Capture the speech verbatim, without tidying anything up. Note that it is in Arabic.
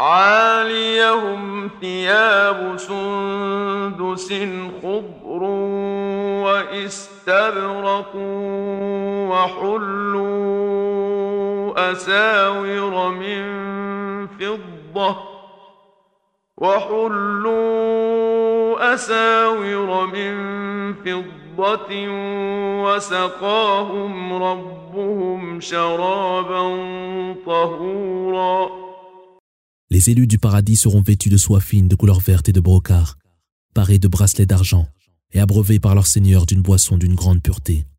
عاليهم ثياب سندس خضر واستبرق وحلوا أساور من فضة وحلوا أساور من فضة وسقاهم ربهم شرابا طهورا. Les élus du paradis seront vêtus de soie fine de couleur verte et de brocart, parés de bracelets d'argent et abreuvés par leur Seigneur d'une boisson d'une grande pureté.